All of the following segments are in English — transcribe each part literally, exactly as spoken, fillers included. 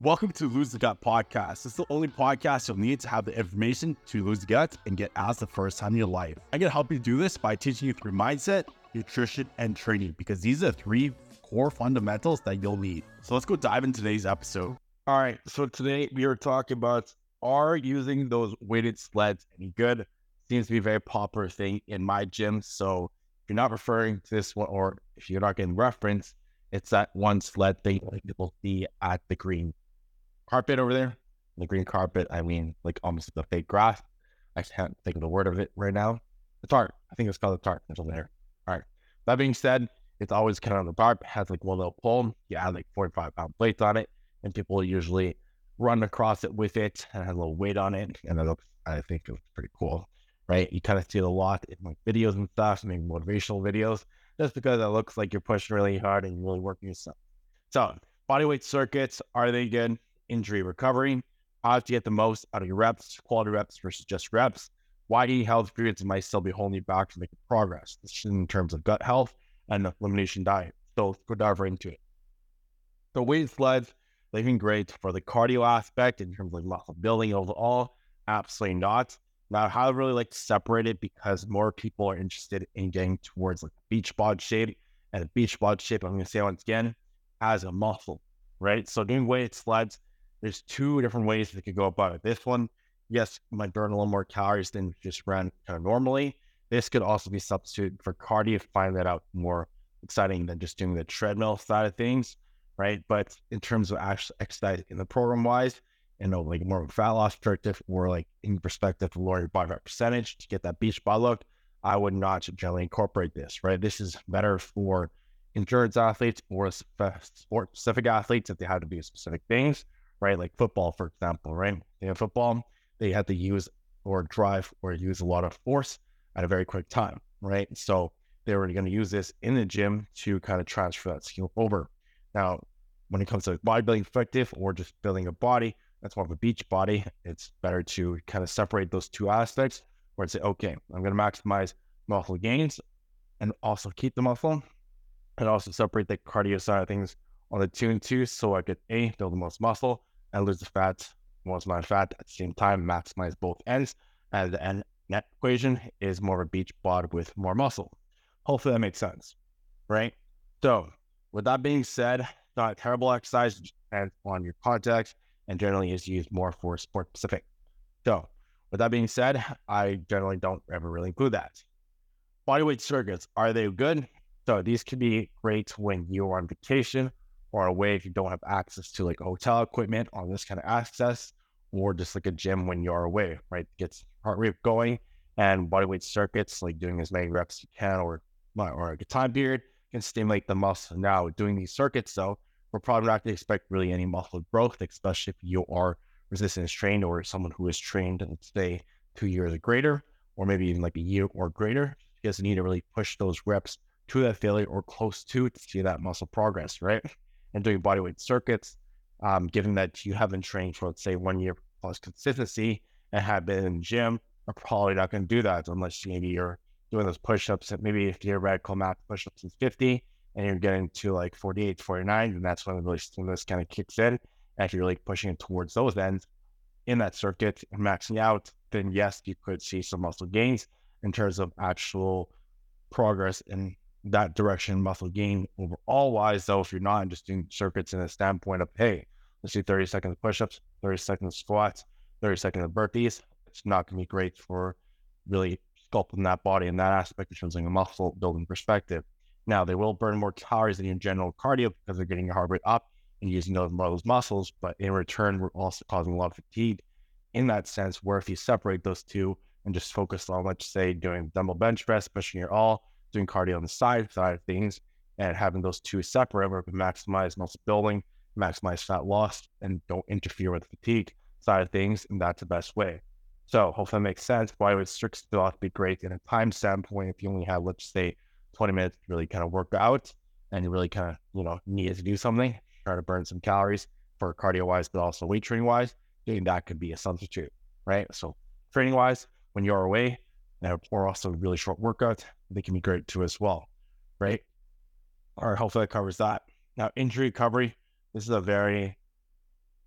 Welcome to Lose the Gut podcast. It's the only podcast you'll need to have the information to lose the gut and get asked the first time in your life. I'm going to help you do this by teaching you through mindset, nutrition, and training because these are three core fundamentals that you'll need. So let's go dive into today's episode. All right, so today we are talking about, are using those weighted sleds any good? Seems to be a very popular thing in my gym. So if you're not referring to this one, or if you're not getting reference, it's that one sled thing like people see at the green carpet over there. The green carpet, I mean, like almost the fake grass. I can't think of the word of it right now. The tarp. I think it's called the tarp. It's over there. All right. That being said, it's always kind of on the tarp. It has like one little pole. You add like forty-five pound plates on it, and people usually run across it with it and has a little weight on it. And it looks, I think it looks pretty cool, right? You kind of see it a lot in like videos and stuff, maybe motivational videos, just because it looks like you're pushing really hard and you're really working yourself. So bodyweight circuits, are they good? Injury recovery, how to get the most out of your reps, quality reps versus just reps. Why eating health foods might still be holding you back from making progress. This is in terms of gut health and elimination diet. So let's go dive right into it. So weighted sleds, they've been great for the cardio aspect in terms of like muscle building overall. Absolutely not. Now, how I really like to separate it because more people are interested in getting towards like beach bod shape, and a beach bod shape, I'm going to say once again, as a muscle, right? So doing weighted sleds, there's two different ways that could go about it. This one, yes, might burn a little more calories than just run kind of normally. This could also be substituted for cardio, find that out more exciting than just doing the treadmill side of things, right? But in terms of actual exercise in the program wise, you know, like more of a fat loss perspective or like in perspective to lower your body fat percentage to get that beach bod look, I would not generally incorporate this, right? This is better for endurance athletes or sport specific athletes if they have to do specific things, right? Like football, for example, right? They have football, they have to use or drive or use a lot of force at a very quick time, right? So they were going to use this in the gym to kind of transfer that skill over. Now, when it comes to bodybuilding effective or just building a body, that's more of a beach body. It's better to kind of separate those two aspects where it's say, okay, I'm going to maximize muscle gains and also keep the muscle and also separate the cardio side of things on the two and two so I could A, build the most muscle and lose the fat, most amount of fat at the same time, maximize both ends. And the end net equation is more of a beach bod with more muscle. Hopefully that makes sense, right? So with that being said, not a terrible exercise and on your context and generally is used more for sport specific. So with that being said, I generally don't ever really include that. Bodyweight circuits, are they good? So these can be great when you're on vacation or away if you don't have access to like hotel equipment on this kind of access, or just like a gym when you're away, right? Gets heart rate going and bodyweight circuits, like doing as many reps as you can or, or a good time period can stimulate the muscle. Now doing these circuits though, we're probably not going to expect really any muscle growth, especially if you are resistance trained or someone who is trained, let's say two years or greater, or maybe even like a year or greater, because you need to really push those reps to that failure or close to to see that muscle progress, right? And doing bodyweight circuits, um, given that you haven't trained for, let's say, one year plus consistency and have been in the gym, are probably not going to do that unless maybe you're doing those push-ups. Maybe if your radical max push-ups is fifty and you're getting to like forty-eight, forty-nine, then that's when the really stimulus kind of kicks in. And if you're really pushing it towards those ends in that circuit and maxing out, then yes, you could see some muscle gains in terms of actual progress in that direction, muscle gain overall wise. Though, if you're not just doing circuits in a standpoint of, hey, let's do thirty seconds of push-ups, thirty seconds of squats, thirty seconds of burpees, it's not going to be great for really sculpting that body in that aspect in terms of a muscle building perspective. Now, they will burn more calories than your general cardio because they're getting your heart rate up and using those more of those muscles, but in return, we're also causing a lot of fatigue in that sense, where if you separate those two and just focus on, let's say, doing dumbbell bench press, pushing your all, doing cardio on the side side of things, and having those two separate where we maximize muscle building, maximize fat loss, and don't interfere with the fatigue side of things, and that's the best way. So hopefully that makes sense. Bodyweight circuits still have to be great in a time standpoint. If you only have, let's say, twenty minutes to really kind of work out and you really kind of, you know, need to do something, try to burn some calories for cardio wise, but also weight training wise, doing that could be a substitute, right? So training wise, when you're away, or also really short workouts, they can be great too as well, right? All right, hopefully that covers that. Now, injury recovery, this is a very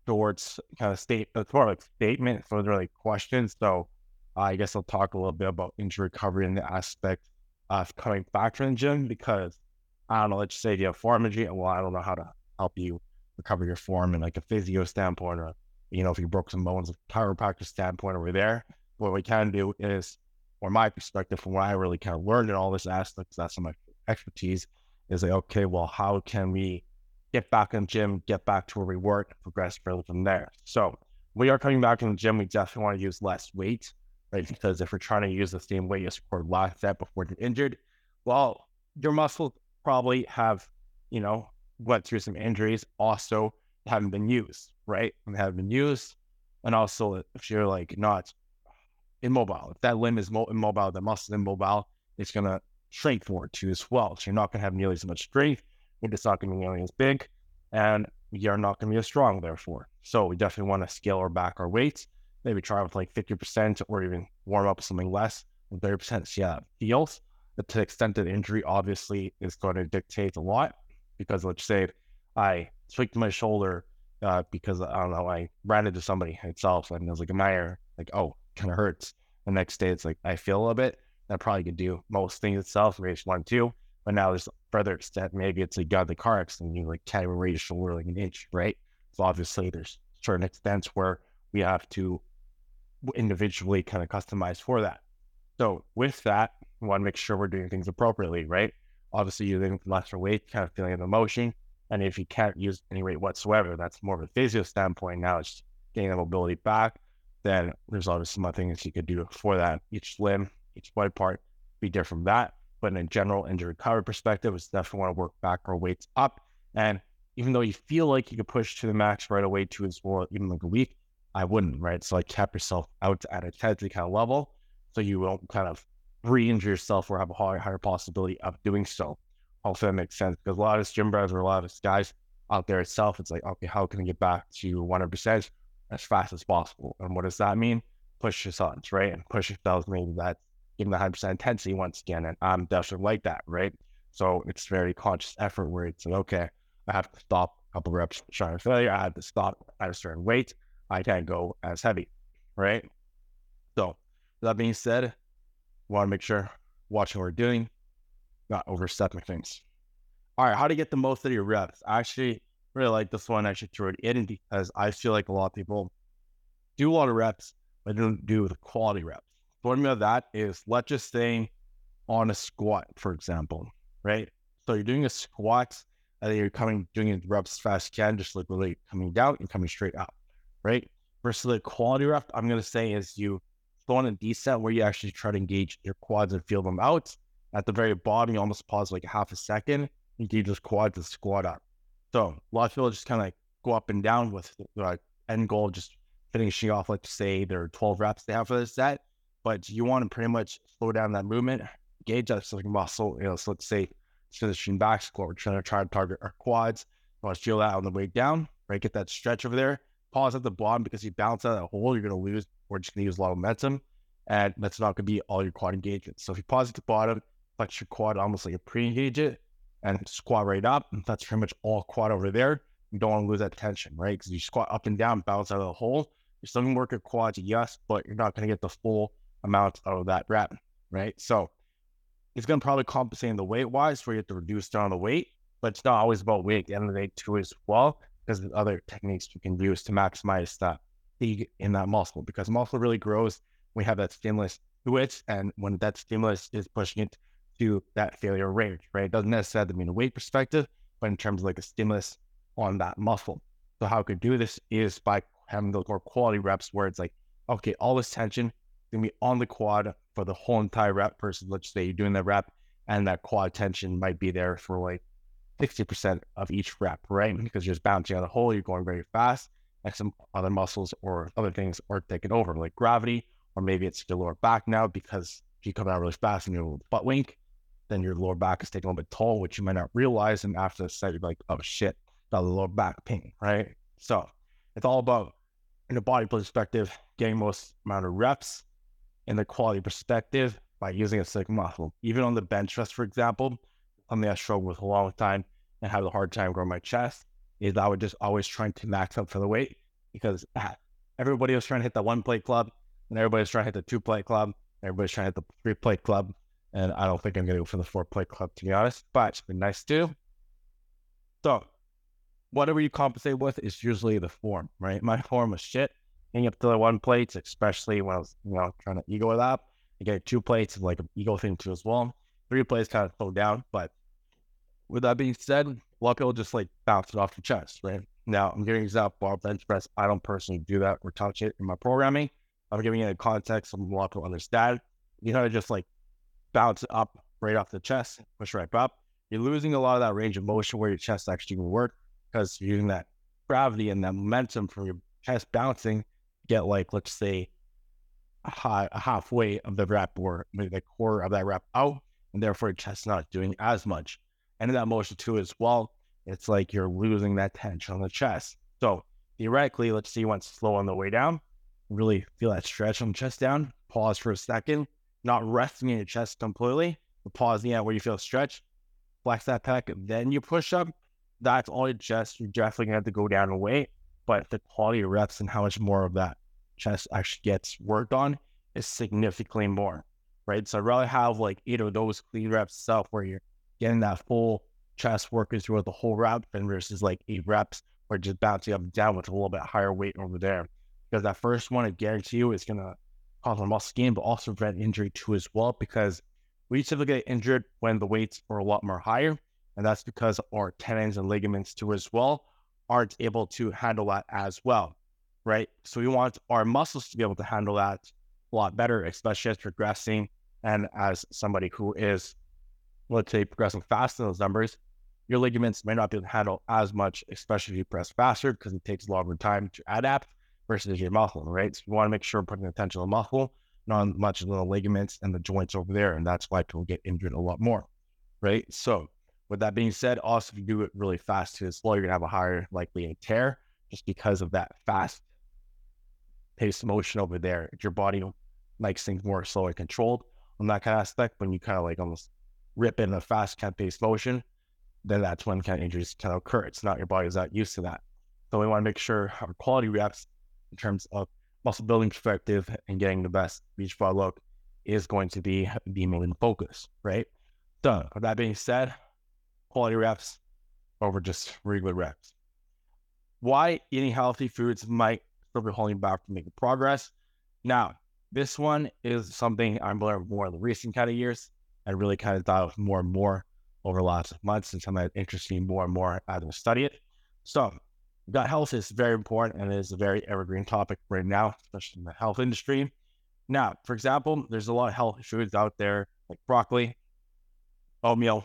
short kind of state, it's more like statement, so they're like questions. So uh, I guess I'll talk a little bit about injury recovery and the aspect of coming back from the gym, because I don't know, let's say you have form injury, and well, I don't know how to help you recover your form in like a physio standpoint, or, you know, if you broke some bones, a chiropractor standpoint over there. What we can do is, or my perspective from what I really kind of learned in all this aspects, that's my expertise, is like, okay, well, how can we get back in the gym, get back to where we were, and progress further from there? So we are coming back in the gym, we definitely want to use less weight, right? Because if we're trying to use the same weight as for last set before you're injured, well, your muscles probably have, you know, went through some injuries, also haven't been used, right? And haven't been used. And also, if you're like not immobile, if that limb is mo- immobile, the muscle is immobile, it's going to shrink for it too as well. So you're not going to have nearly as much strength, it's not going to be nearly as big, and you're not going to be as strong, therefore. So we definitely want to scale or back our weights, maybe try with like fifty percent, or even warm up something less than thirty percent, see how it feels. But to the extent that injury obviously is going to dictate a lot, because let's say I tweaked my shoulder uh, because, I don't know, I ran into somebody itself, and it was like a minor, like, oh, kind of hurts. The next day it's like, I feel a little bit. That probably could do most things itself, raise one, two. But now there's further extent, maybe it's like got the car accident, you like can't even raise your shoulder like an inch, right? So obviously there's certain extents where we have to individually kind of customize for that. So with that, we want to make sure we're doing things appropriately, right? Obviously using lesser weight, kind of feeling the motion. And if you can't use any weight whatsoever, that's more of a physio standpoint. Now it's getting the mobility back. Then there's obviously some other things you could do for that. Each limb, each body part be different from that. But in a general injury recovery perspective, it's definitely want to work back our weights up. And even though you feel like you could push to the max right away to as well, even like a week, I wouldn't, right? So I kept yourself out at a intensity kind of level, so you won't kind of re-injure yourself or have a higher, higher possibility of doing so. Hopefully that makes sense, because a lot of gym bros or a lot of guys out there itself, it's like, okay, how can I get back to one hundred percent as fast as possible? And what does that mean? Push yourselves, right? And push yourselves, maybe that's giving the one hundred percent intensity once again. And I'm definitely like that, right? So it's very conscious effort where it's like, okay, I have to stop a couple reps trying to failure. I have to stop at a certain weight. I can't go as heavy, right? So that being said, we want to make sure watching what we're doing, not overstepping things. All right, how to get the most out of your reps. I actually really like this one. I actually threw it in because I feel like a lot of people do a lot of reps, but don't do the quality reps. What I mean by that is, let's just say on a squat, for example, right? So you're doing a squat, and then you're coming, doing it reps as fast as you can, just like really coming down and coming straight up, right? Versus the quality rep, I'm going to say, is you go on a descent where you actually try to engage your quads and feel them out. At the very bottom, you almost pause like half a second, engage those quads and squat up. So a lot of people just kind of like go up and down with the like, end goal, just finishing off, let's say there are twelve reps they have for this set, but you want to pretty much slow down that movement, engage that like muscle. You know, so let's say finishing back squat, we're trying to try to target our quads. You want to feel that on the way down, right? Get that stretch over there. Pause at the bottom, because you bounce out of that hole, you're going to lose, or just going to use a lot of momentum, and that's not going to be all your quad engagement. So if you pause at the bottom, flex your quad almost like you pre-engage it, and squat right up, and that's pretty much all quad over there. You don't want to lose that tension, right? Because you squat up and down, bounce out of the hole. You're still going to work your quads, yes, but you're not going to get the full amount of that rep, right? So it's going to probably compensate in the weight-wise where you have to reduce down the weight, but it's not always about weight at the end of the day too as well, because there's other techniques you can use to maximize that fatigue in that muscle, because muscle really grows when we have that stimulus to it, and when that stimulus is pushing it to that failure range, right? It doesn't necessarily mean a weight perspective, but in terms of like a stimulus on that muscle. So how we could do this is by having those more quality reps where it's like, okay, all this tension is going to be on the quad for the whole entire rep versus, let's say you're doing the rep and that quad tension might be there for like sixty percent of each rep, right? Because you're just bouncing out of the hole, you're going very fast, and some other muscles or other things are taking over, like gravity, or maybe it's your lower back now, because if you come out really fast and your butt wink, then your lower back is taking a little bit toll, which you might not realize. And after the set, you're like, oh shit, got the lower back pain, right? So it's all about, in a body perspective, getting most amount of reps. In the quality perspective, by using a specific muscle. Even on the bench press, for example, something I struggled with a long time and had a hard time growing my chest, is I would just always trying to max up for the weight because ah, everybody was trying to hit the one plate club, and everybody's trying to hit the two plate club, everybody's trying to hit the three plate club, and I don't think I'm going to go for the four plate club, to be honest, but it's been nice too. So whatever you compensate with is usually the form, right? My form was shit. Getting up to the one plates, especially when I was, you know, trying to ego it up. I get two plates is like an ego thing too as well. Three plates kind of slow down, but with that being said, a lot of people just like bounce it off the chest, right? Now I'm giving an example bar bench press. I don't personally do that or touch it in my programming. I'm giving it a context so a lot of people understand. You know, just like bounce it up right off the chest, push right up. You're losing a lot of that range of motion where your chest actually will work because you're using that gravity and that momentum from your chest bouncing, get like, let's say, a, high, a halfway of the rep or maybe the quarter of that rep out, and therefore your chest's not doing as much. And in that motion too as well, it's like you're losing that tension on the chest. So theoretically, let's say you want to slow on the way down, really feel that stretch on the chest down, pause for a second, not resting in your chest completely, but pausing at where you feel stretch, flex that pec, then you push up. That's all your chest. You're definitely going to have to go down and weight, but the quality of reps and how much more of that chest actually gets worked on is significantly more, right? So I'd rather have like eight of those clean reps stuff where you're getting that full chest working throughout the whole rep and versus like eight reps or just bouncing up and down with a little bit higher weight over there. Because that first one, I guarantee you, is going to cause a muscle gain, but also prevent injury too as well, because we typically get injured when the weights are a lot more higher. And that's because our tendons and ligaments too as well aren't able to handle that as well, right? So we want our muscles to be able to handle that a lot better, especially as progressing. And as somebody who is, let's say, progressing fast in those numbers, your ligaments may not be able to handle as much, especially if you press faster, because it takes longer time to adapt versus your muscle, right? So you want to make sure putting attention on the muscle, not much of the ligaments and the joints over there. And that's why people get injured a lot more, right? So with that being said, also if you do it really fast to slow, you're gonna have a higher likelihood of tear just because of that fast paced motion over there. If your body likes things more slow and controlled on that kind of aspect, when you kind of like almost rip in a fast kind of paced motion, then that's when kind of injuries kind of occur. It's not your body's not used to that. So we want to make sure our quality reps in terms of muscle building perspective and getting the best beach ball look is going to be the main focus, right? So with that being said, quality reps over just regular reps. Why eating healthy foods might still be holding back from making progress. Now, this one is something I'm learning more in the recent kind of years. I really kind of thought of more and more over the last months and something that interests me more and more as I study it. So gut health is very important and it is a very evergreen topic right now, especially in the health industry. Now, for example, there's a lot of healthy foods out there like broccoli, oatmeal,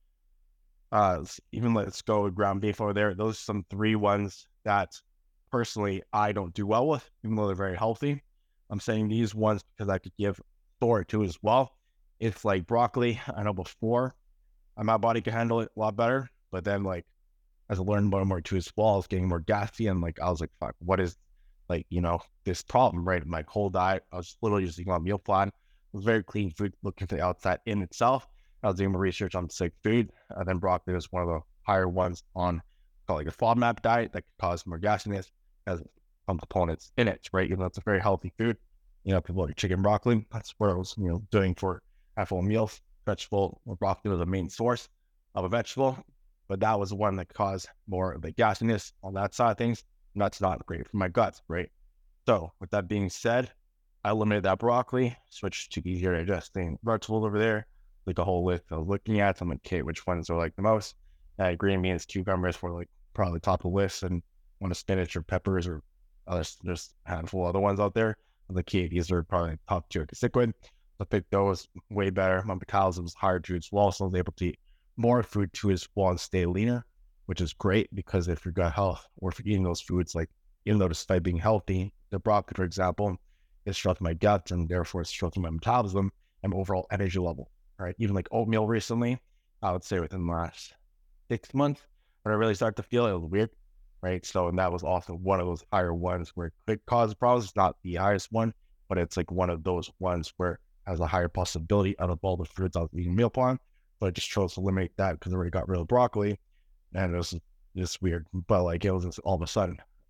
Uh, even let's go ground beef over there. Those are some three ones that personally I don't do well with, even though they're very healthy. I'm saying these ones because I could give Thor to as well. It's like broccoli. I know before my body could handle it a lot better, but then like as I learned more and more too as well, I was getting more gassy and like I was like, fuck, what is like, you know, this problem, right? My whole diet, I was literally just eating on a meal plan. It was very clean food, looking to the outside in itself. I was doing my research on sick food. Uh, then broccoli was one of the higher ones on called like a FODMAP diet that could cause more gasiness as some components in it, right? Even though it's a very healthy food, you know, people like chicken broccoli. That's what I was, you know, doing for full meals. Vegetable or broccoli was the main source of a vegetable, but that was the one that caused more of the gasiness on that side of things. And that's not great for my guts, right? So with that being said, I eliminated that broccoli, switched to easier digesting vegetables over there. Like a whole list I was looking at. I'm like, okay, which ones are like the most? Uh, green beans, cucumbers were like probably top of the list, and one of spinach or peppers or other, just a handful of other ones out there. I'm like, okay, these are probably top tier constituent. So I picked those way better. My metabolism was higher too as well, so I was able to eat more food too as well and stay leaner, which is great because if your gut health or if you're eating those foods, like even though despite being healthy, the broccoli, for example, is stressing my gut and therefore it's stressing my metabolism and overall energy level. Right, even like oatmeal recently, I would say within the last six months, when I really started to feel it, it was weird, right? So, and that was also one of those higher ones where it could cause problems. It's not the highest one, but it's like one of those ones where it has a higher possibility out of all the foods I was eating meal plan. But I just chose to eliminate that because I already got rid of broccoli, and it was just weird. But like it was just all of a sudden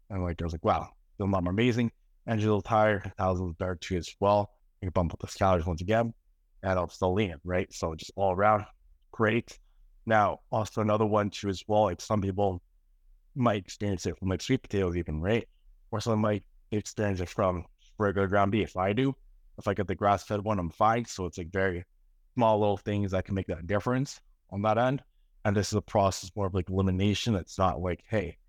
And like, I was like, wow, still not amazing. Energy a little tired, thousands better too as well. I can bump up the calories once again, and I'm still lean, right? So just all around, great. Now, also another one too as well, like some people might experience it from like sweet potatoes even, right? Or some might experience it from regular ground beef. I do. If I get the grass-fed one, I'm fine. So it's like very small little things that can make that difference on that end. And this is a process more of like elimination. It's not like, hey,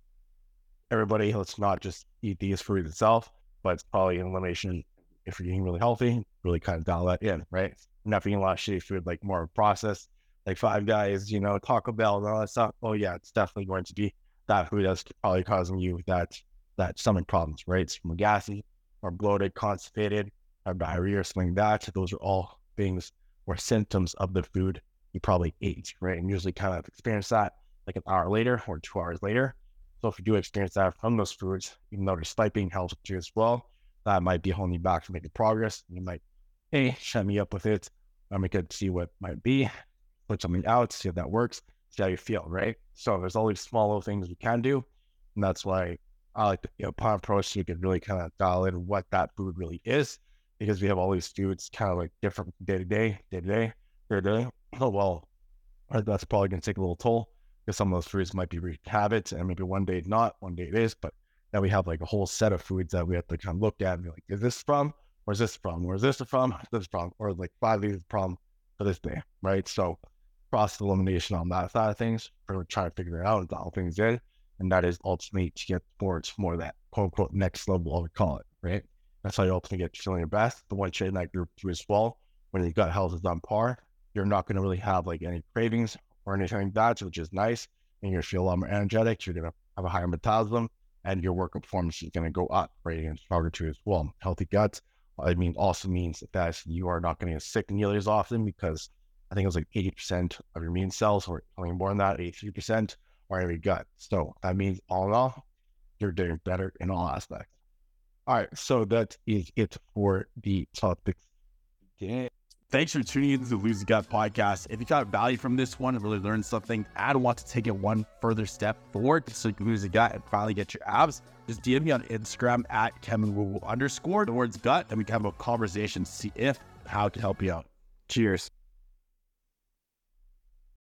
everybody, let's not just eat these fruits itself, but it's probably an elimination if you're eating really healthy, really kind of dial that in, right? You're not eating a lot of shitty food, like more processed, like Five Guys, you know, Taco Bell and all that stuff. Oh yeah, it's definitely going to be that food that's probably causing you that that stomach problems, right? It's from gassy or bloated, constipated, or diarrhea or something like that. Those are all things or symptoms of the food you probably ate, right? And usually kind of experience that like an hour later or two hours later. So if you do experience that from those foods, even though despite being healthy too as well, that might be holding you back from making progress. You might, hey, shut me up with it. Let me get see what might be, put something out, see if that works, see how you feel, right? So there's all these small little things we can do. And that's why I like the you know, pod approach, so you can really kind of dial in what that food really is, because we have all these foods kind of like different day to day, day to day, day to day. Oh, well, that's probably going to take a little toll, because some of those foods might be habits, and maybe one day not, one day it is, but now we have like a whole set of foods that we have to kind of look at and be like, is this from, or is this from, or is this from, this from, or like five of these from for this day, right? So process elimination on that side of things, we're trying to figure it out and dial things in, and that is ultimately to get towards more of that quote unquote next level, I would call it, right? That's how you ultimately get feeling your best. The one trait in that group too as well, when your gut health is on par, you're not going to really have like any cravings or anything like that, which is nice. And you're going to feel a lot more energetic. You're going to have a higher metabolism, and your work performance is going to go up, right? And stronger too as well. Healthy guts, I mean, also means that you are not going to get sick nearly as often, because I think it was like eighty percent of your immune cells, or something more than that, eighty-three percent are in your gut. So that means all in all, you're doing better in all aspects. All right, so that is it for the topics. Yeah. Thanks for tuning into the Lose the Gut podcast. If you got value from this one and really learned something, and want to take it one further step forward so you can lose the gut and finally get your abs, just D M me on Instagram at KevinWoo underscore the words gut, and we can have a conversation to see if how to help you out. Cheers.